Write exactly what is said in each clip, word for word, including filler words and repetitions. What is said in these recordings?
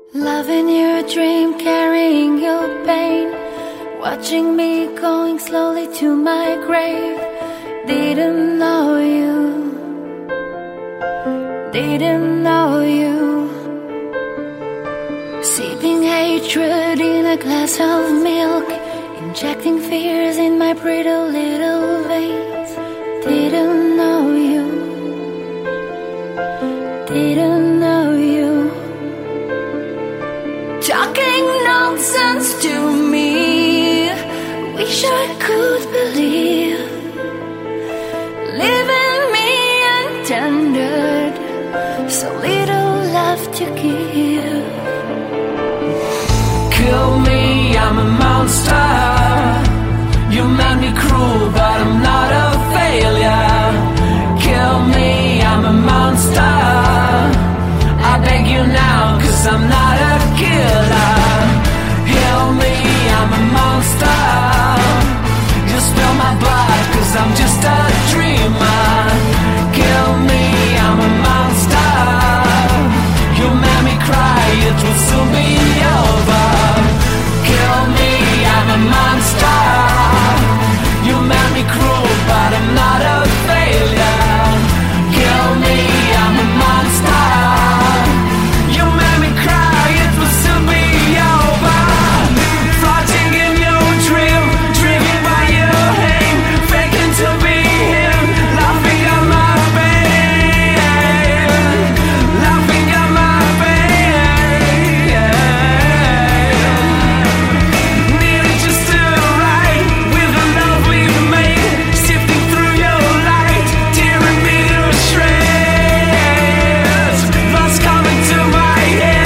Loving your dream, carrying your pain, watching me going slowly to my grave. Didn't know you, didn't know you. Sipping hatred in a glass of milk, injecting fears in my pretty little veins. Didn't know you, didn't know you. Talking nonsense to me, wish I could believe. Leaving me untended, so little love to give. Kill me, I'm a monster. You made me cruel, but I'm not a failure. Kill me, I'm a monster. I beg you now, cause I'm not a killer. Heal me, I'm a monster. You spill my blood, cause I'm just a dreamer. Kill me, I'm a monster. You made me cry, it will soon be over. Kill me, I'm a monster. You made me cruel, but I'm not a failure. Kill me, I'm a monster. You made me cry, it will soon be over. Floating in your dream, driven by your aim, faking to be him, laughing at my pain, laughing at my pain. Nearly just to the right, with the love we've made, sifting through your light, tearing me to shreds. Lost coming to my head.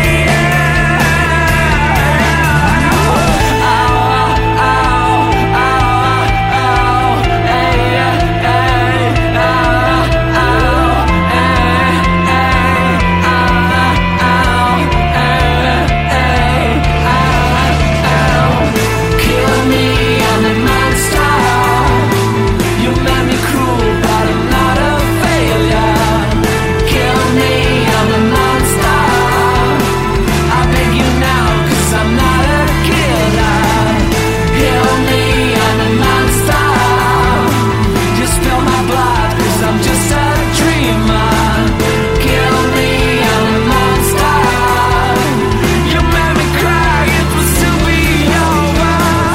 Kill me, I'm a monster. You made me cruel, but I'm not a failure. Kill me, I'm a monster. I beg you now, cause I'm not a killer. Heal me, I'm a monster. You spill my blood, cause I'm just a dreamer. Kill me, I'm a monster. You made me cry, it will soon be over.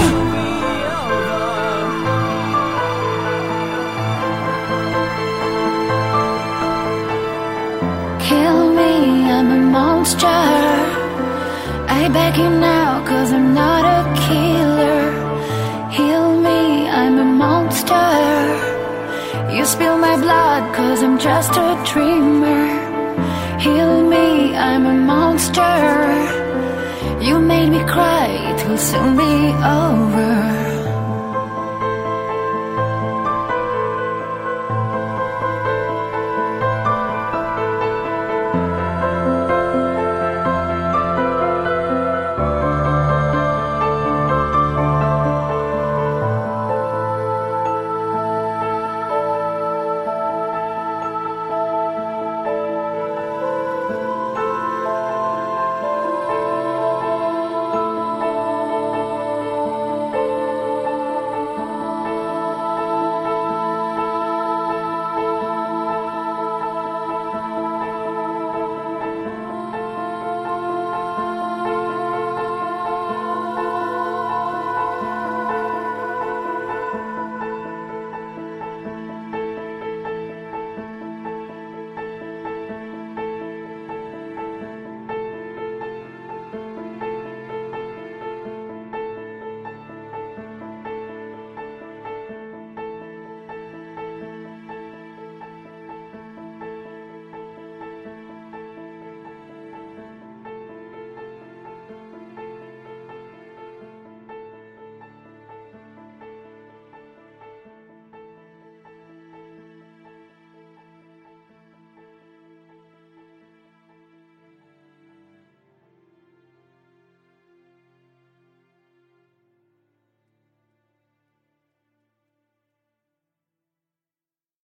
Kill me, I'm a monster. I beg you now, cause I'm not a killer. Heal me, I'm a monster. You spill my blood, cause I'm just a dreamer. Heal me, I'm a monster. You made me cry, it will soon be over.